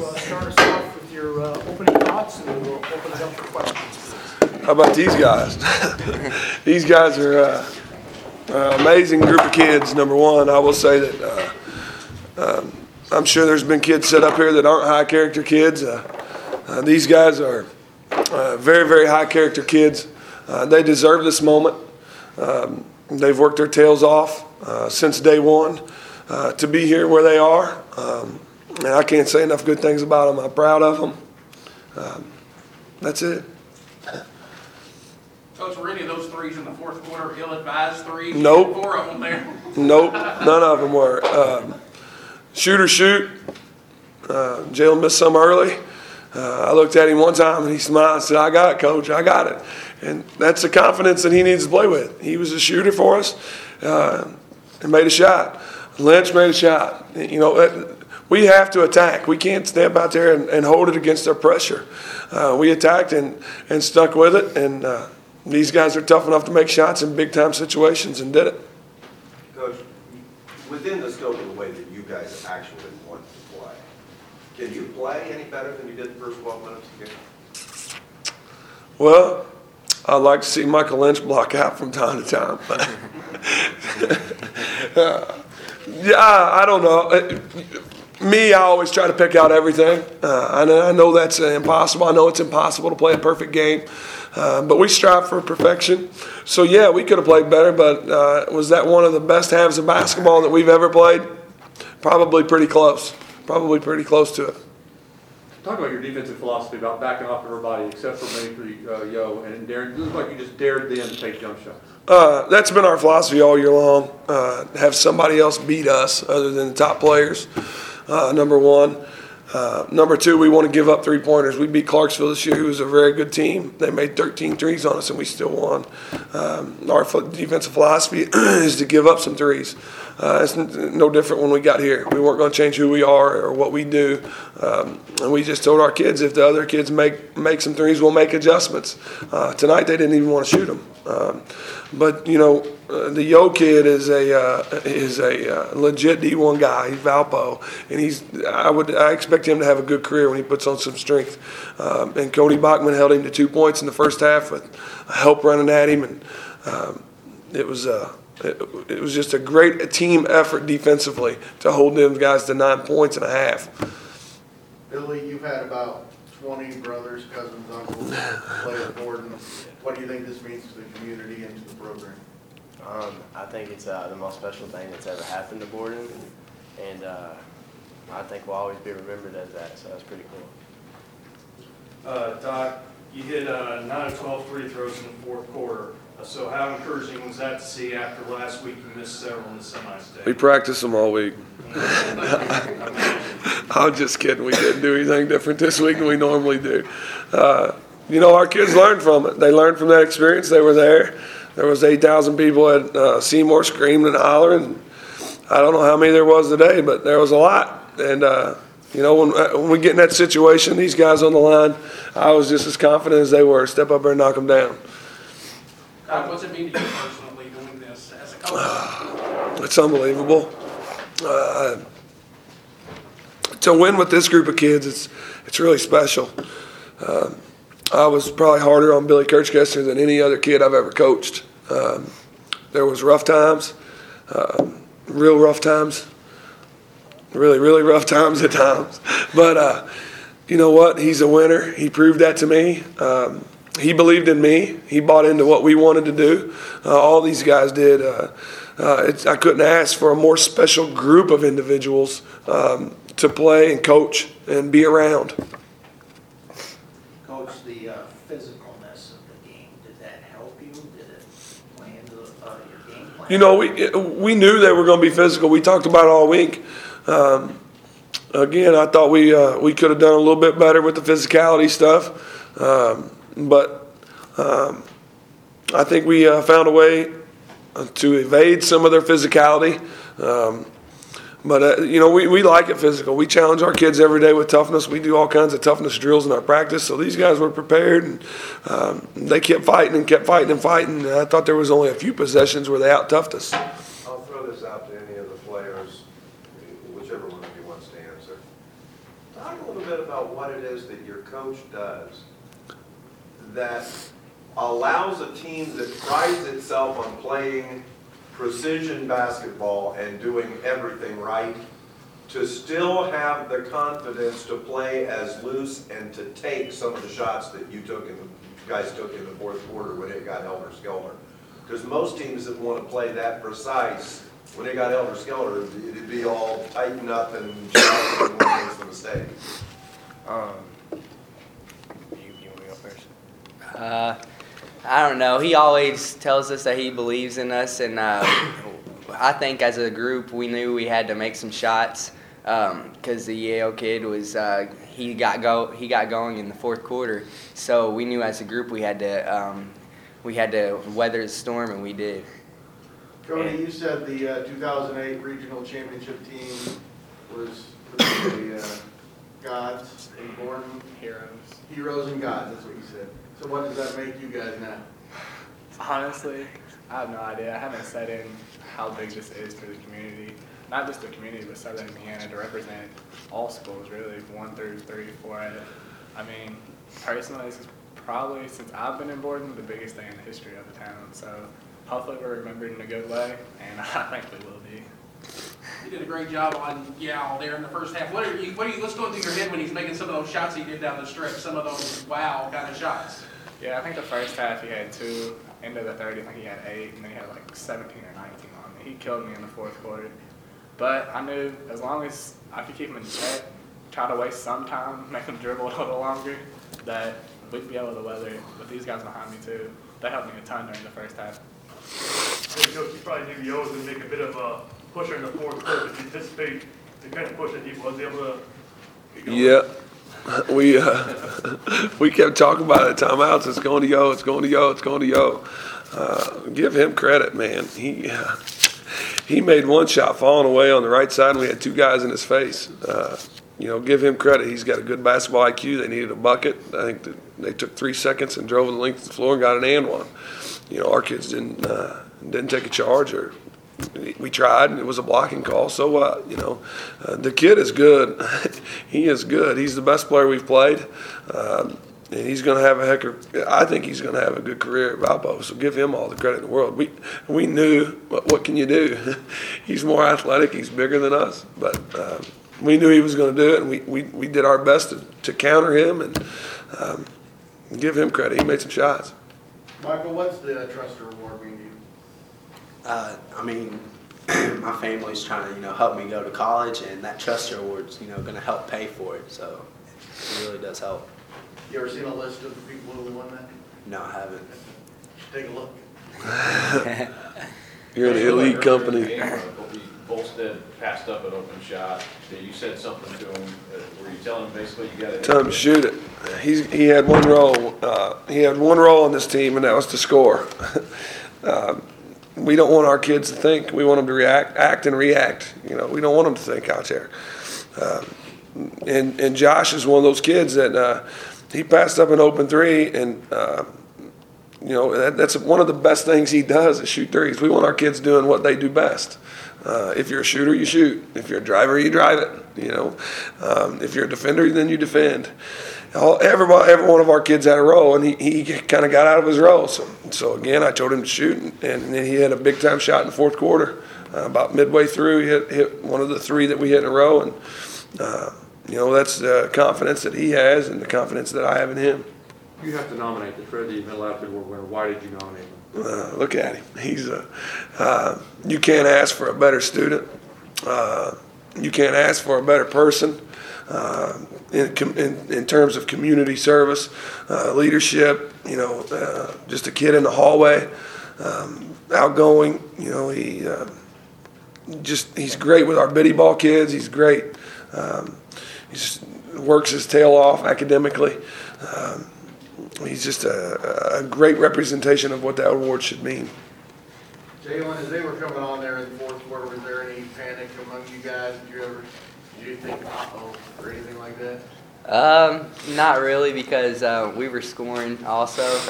start us off with your opening thoughts, and then we'll open it up for questions. How about these guys? These guys are an amazing group of kids. Number one, I will say that I'm sure there's been kids set up here that aren't high character kids. These guys are very, very high character kids. They deserve this moment. They've worked their tails off since day one to be here where they are. And I can't say enough good things about them. I'm proud of them. That's it. Coach, were any of those threes in the fourth quarter ill-advised threes? Nope. 4 of them there. Nope, none of them were. Shoot or shoot. Jalen missed some early. I looked at him one time and he smiled and said, "I got it, Coach, I got it." And that's the confidence that he needs to play with. He was a shooter for us and made a shot. Lynch made a shot. You know, we have to attack. We can't stand out there and hold it against their pressure. We attacked and stuck with it, and these guys are tough enough to make shots in big-time situations and did it. Coach, within the scope of the way that you guys actually want to play, can you play any better than you did the first 12 minutes of the game? Well, I'd like to see Michael Lynch block out from time to time. Yeah, I don't know. Me, I always try to pick out everything. I know that's impossible. I know it's impossible to play a perfect game. But we strive for perfection. So, yeah, we could have played better, but was that one of the best halves of basketball that we've ever played? Probably pretty close. Probably pretty close to it. Talk about your defensive philosophy about backing off everybody except for maybe Yo and Darren. It looks like you just dared them to take jump shots. That's been our philosophy all year long. Have somebody else beat us other than the top players, number one. Number two, we want to give up three-pointers. We beat Clarksville this year, who was a very good team. They made 13 threes on us, and we still won. Our defensive philosophy is to give up some threes. It's no different when we got here. We weren't going to change who we are or what we do. And we just told our kids, if the other kids make some threes, we'll make adjustments. Tonight, they didn't even want to shoot them. But, you know, the Yo kid is a legit D1 guy. He's Valpo, and I expect him to have a good career when he puts on some strength. And Cody Bachman held him to 2 points in the first half with help running at him, and it was just a great team effort defensively to hold them guys to 9 points and a half. Billy, you've had about 20 brothers, cousins, uncles play at Borden. What do you think this means to the community and to the program? I think it's the most special thing that's ever happened to Borden, and I think we'll always be remembered as that, so that's pretty cool. Doc, you hit 9 of 12 free throws in the fourth quarter. So how encouraging was that to see after last week you missed several in the semi-state? We practiced them all week. I'm just kidding. We didn't do anything different this week than we normally do. You know, our kids learned from it. They learned from that experience. They were there. There was 8,000 people at Seymour screaming and hollering. I don't know how many there was today, but there was a lot. And, you know, when we get in that situation, these guys on the line, I was just as confident as they were. Step up there and knock them down. What's it mean to you personally doing this as a coach? It's unbelievable. To win with this group of kids, it's really special. I was probably harder on Billy Kirchkester than any other kid I've ever coached. There was rough times, real rough times, really, really rough times at times. But you know what? He's a winner. He proved that to me. He believed in me. He bought into what we wanted to do. All these guys did. I couldn't ask for a more special group of individuals to play and coach and be around. Coach, the physicalness of the game, did that help you? Did it play into your game plan? You know, we knew they were going to be physical. We talked about it all week. Again, I thought we could have done a little bit better with the physicality stuff. But I think we found a way to evade some of their physicality. But you know, we like it physical. We challenge our kids every day with toughness. We do all kinds of toughness drills in our practice. So these guys were prepared, and they kept fighting and kept fighting and fighting. And I thought there was only a few possessions where they out-toughed us. I'll throw this out to any of the players, whichever one of you wants to answer. Talk a little bit about what it is that your coach does that allows a team that prides itself on playing precision basketball and doing everything right to still have the confidence to play as loose and to take some of the shots that you guys took in the fourth quarter when it got helter-skelter. Because most teams that want to play that precise, when it got helter-skelter, it'd be all tightened up and shot and one makes the mistake. You want to go first? I don't know. He always tells us that he believes in us, and I think as a group we knew we had to make some shots because the Yale kid was he got going in the fourth quarter. So we knew as a group we had to weather the storm, and we did. Cody, you said the 2008 regional championship team was the gods in Borden? Heroes and gods, that's what you said. So what does that make you guys now? Honestly, I have no idea. I haven't set in how big this is for the community. Not just the community, but Southern Indiana to represent all schools, really, 1 through 3, 4. I mean, personally, this is probably, since I've been in Borden, the biggest day in the history of the town. So hopefully we're remembered in a good way, and I think we will be. You did a great job on Yao there in the first half. What's going through your head when he's making some of those shots he did down the stretch, some of those wow kind of shots? Yeah, I think the first half he had 2, end of the third I think he had 8, and then he had like 17 or 19 on me. He killed me in the fourth quarter. But I knew as long as I could keep him in check, try to waste some time, make him dribble a little longer, that we'd be able to weather it. With these guys behind me too, they helped me a ton during the first half. Coach, you probably knew Yo was going to make a bit of a pusher in the fourth quarter. Did you anticipate the kind of push that he was able to get going? Yeah, we kept talking about it. Timeouts. It's going to Yo. It's going to Yo. It's going to Yo. Give him credit, man. He made one shot falling away on the right side, and we had 2 guys in his face. Give him credit. He's got a good basketball IQ. They needed a bucket. I think they took 3 seconds and drove the length of the floor and got an and one. Our kids didn't take a charge, or we tried, and it was a blocking call. So what? The kid is good. He is good. He's the best player we've played, and he's going to have I think he's going to have a good career at Valpo. So give him all the credit in the world. We knew what can you do? He's more athletic. He's bigger than us, but we knew he was going to do it, and we did our best to counter him and give him credit. He made some shots. Michael, what's the Truster Award mean to you? I mean, my family's trying to, help me go to college, and that Truster Award's, going to help pay for it. So it really does help. You ever seen a list of the people who won that? No, I haven't. Take a look. You're in an elite company. Bolstead passed up an open shot. You said something to him. Were you telling him basically you got to Tell him to shoot it. He had one role. He had one role on this team, and that was to score. We don't want our kids to think. We want them to act and react. We don't want them to think out there. And Josh is one of those kids that he passed up an open 3, and that's one of the best things he does is shoot threes. We want our kids doing what they do best. If you're a shooter, you shoot. If you're a driver, you drive it. If you're a defender, then you defend. Every one of our kids had a role, and he kind of got out of his role. So again, I told him to shoot, and then he had a big time shot in the fourth quarter. About midway through, he hit one of the 3 that we hit in a row, and that's the confidence that he has and the confidence that I have in him. You have to nominate the Freddie Middle Outfit Award winner. Why did you nominate him? Look at him. He's you can't ask for a better student. You can't ask for a better person in terms of community service, leadership. Just a kid in the hallway, outgoing. He's great with our biddy ball kids. He's great. He just works his tail off academically. He's just a great representation of what that award should mean. Jalen, as they were coming on there in the fourth quarter, was there any panic among you guys? Did you think, uh-oh, or anything like that? Not really, because we were scoring also.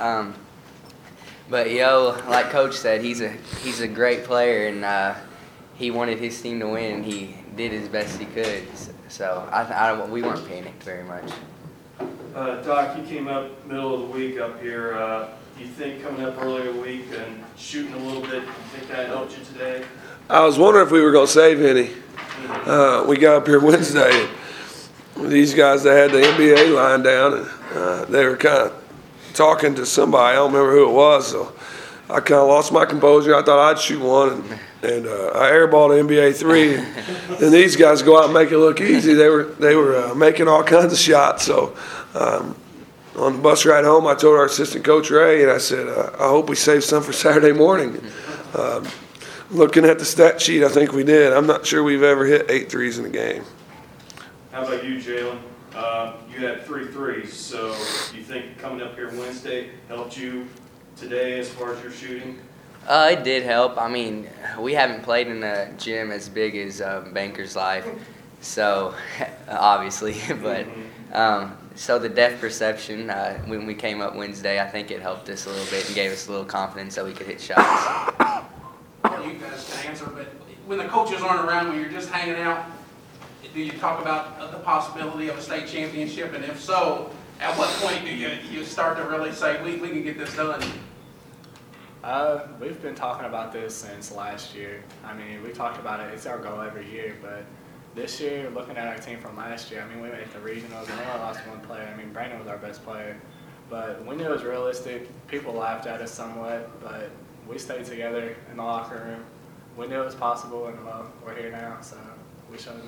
But like Coach said, he's a great player, and he wanted his team to win, and he did as best he could. So we weren't panicked very much. Doc, you came up middle of the week up here. Do you think coming up earlier in the week and shooting a little bit, you think that helped you today? I was wondering if we were going to save any. We got up here Wednesday, and these guys, they had the NBA line down, and they were kind of talking to somebody. I don't remember who it was, so I kind of lost my composure. I thought I'd shoot one, and I airballed the NBA three. And these guys go out and make it look easy. They were making all kinds of shots. So on the bus ride home, I told our assistant coach Ray, and I said, I hope we save some for Saturday morning. Looking at the stat sheet, I think we did. I'm not sure we've ever hit 8 threes in a game. How about you, Jalen? You had 3 threes, so do you think coming up here Wednesday helped you today as far as your shooting? It did help. I mean, we haven't played in a gym as big as Banker's Life, so obviously, but so the depth perception, when we came up Wednesday, I think it helped us a little bit and gave us a little confidence that we could hit shots. Well, you guys can answer, but when the coaches aren't around, when you're just hanging out, do you talk about the possibility of a state championship? And if so, at what point do you start to really say, we can get this done? We've been talking about this since last year. I mean, we talked about it. It's our goal every year, but this year, looking at our team from last year, I mean, we made the regionals and we only lost one player. I mean, Brandon was our best player, but we knew it was realistic. People laughed at us somewhat, but we stayed together in the locker room. We knew it was possible, and well, we're here now, so we showed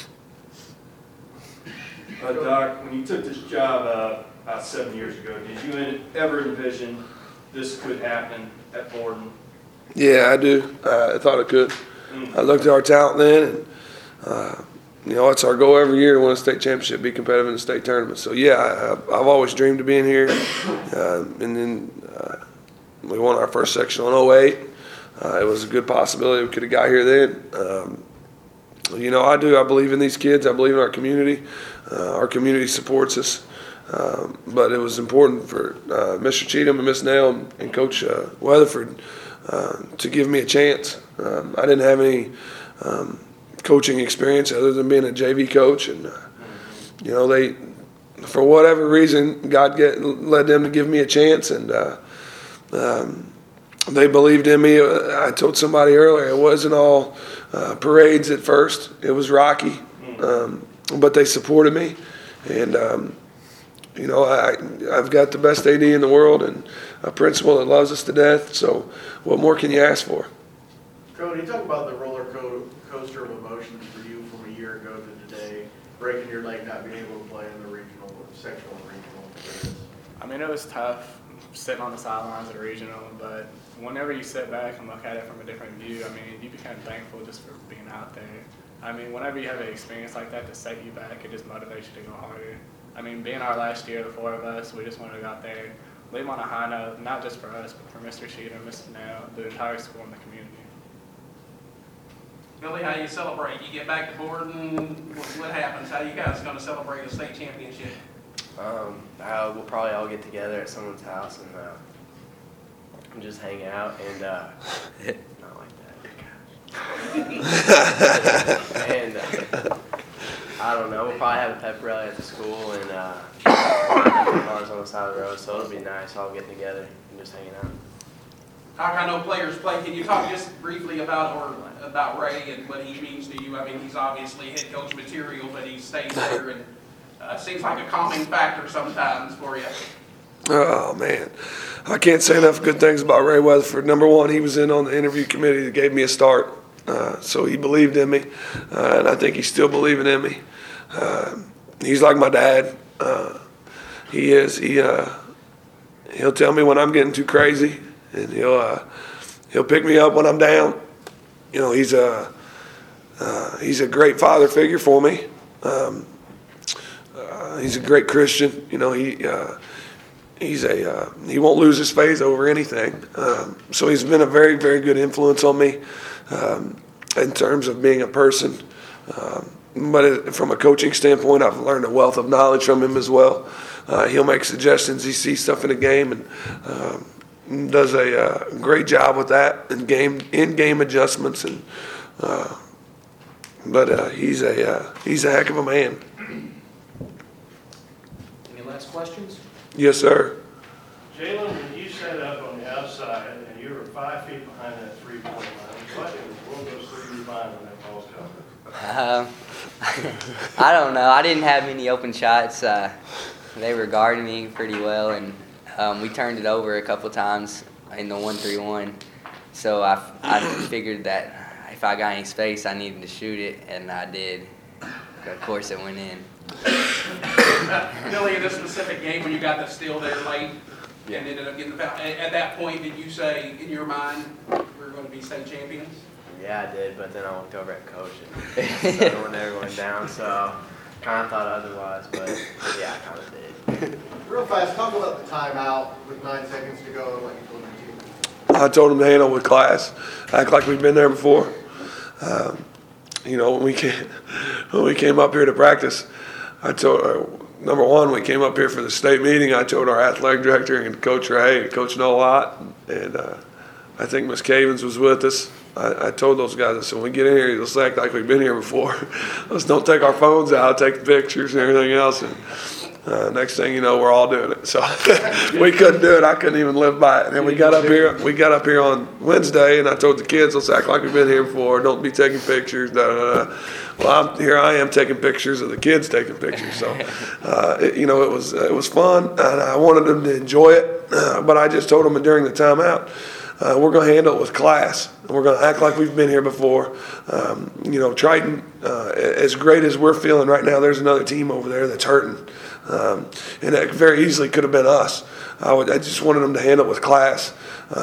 them. Doc, when you took this job about 7 years ago, did you ever envision this could happen at Borden? Yeah, I do. I thought it could. I looked at our talent then, and it's our goal every year to win a state championship, be competitive in the state tournament. So yeah, I've always dreamed of being here, and then we won our first sectional in 08. It was a good possibility we could have got here then. I do. I believe in these kids. I believe in our community. Our community supports us. But it was important for Mr. Cheatham and Miss Nail and Coach Weatherford to give me a chance. I didn't have any coaching experience other than being a JV coach. And, they, for whatever reason, God led them to give me a chance. And they believed in me. I told somebody earlier, it wasn't all parades at first. It was rocky. But they supported me. And, I've got the best AD in the world and a principal that loves us to death. So what more can you ask for? Cody, talk about the roller coaster of emotions for you from a year ago to today, breaking your leg, not being able to play in the sectional and regional. I mean, it was tough sitting on the sidelines at a regional, but whenever you sit back and look at it from a different view, I mean, you become thankful just for being out there. I mean, whenever you have an experience like that to set you back, it just motivates you to go harder. I mean, being our last year, the 4 of us, we just wanted to go out there, leave on a high note, not just for us, but for Mr. Cheatham, Mr. Nail, the entire school and the community. Billy, how do you celebrate? You get back to Borden, what happens? How are you guys going to celebrate a state championship? We'll probably all get together at someone's house and just hang out and not like that. And I don't know. We'll probably have a pep rally at the school and cars on the side of the road. So it'll be nice all getting together and just hanging out. I know players play. Can you talk just briefly about Ray and what he means to you? I mean, he's obviously head coach material, but he stays there and seems like a calming factor sometimes for you. Oh, man. I can't say enough good things about Ray Weatherford. Number one, he was in on the interview committee that gave me a start. So he believed in me, and I think he's still believing in me. He's like my dad. He is. He'll tell me when I'm getting too crazy, and he'll pick me up when I'm down. He's a great father figure for me. He's a great Christian. He won't lose his faith over anything. So he's been a very, very good influence on me in terms of being a person. But from a coaching standpoint, I've learned a wealth of knowledge from him as well. He'll make suggestions. He sees stuff in the game and does a great job with that and in-game adjustments. And But he's a heck of a man. Any last questions? Yes, sir. Jalen, when you set up on the outside and you were 5 feet behind that three-point line, what in the world goes through your mind when that ball's coming? I don't know. I didn't have many open shots. They were guarding me pretty well, and we turned it over a couple times in the 1-3-1. So I figured that if I got any space, I needed to shoot it, and I did. Of course, it went in. Billy, in this specific game, when you got the steal there late and ended up getting the foul, at that point, did you say in your mind we're going to be state champions? Yeah, I did, but then I looked over at coach and started when they were going down, so kind of thought otherwise, but yeah, I kind of did. Real fast, talk about the timeout with 9 seconds to go and what you told your team. I told them to handle with class, act like we've been there before. When we came up here to practice, I told number one, we came up here for the state meeting. I told our athletic director and Coach Ray, Coach know a lot, and I think Miss Cavens was with us. I told those guys, I said, when we get in here, let's act like we've been here before. Let's don't take our phones out, take pictures and everything else. And next thing you know, we're all doing it. So we couldn't do it. I couldn't even live by it. And then we got up here on Wednesday, and I told the kids, let's act like we've been here before. Don't be taking pictures. Da, da, da. Well, here I am taking pictures of the kids taking pictures. So, it was fun, and I wanted them to enjoy it. But I just told them during the timeout, we're going to handle it with class. We're going to act like we've been here before. Triton, as great as we're feeling right now, there's another team over there that's hurting. And that very easily could have been us. I just wanted them to handle it with class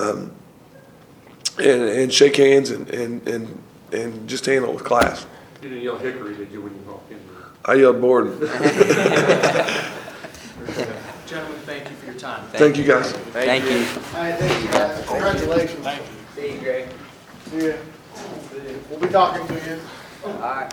and shake hands and just handle it with class. You didn't yell Hickory, did you, when you walked in? I yelled Borden. Gentlemen, thank you for your time. Thank you, guys. Thank you. All right, thank you guys. Congratulations. Thank you. See you, Greg. See ya. We'll be talking to you. All right.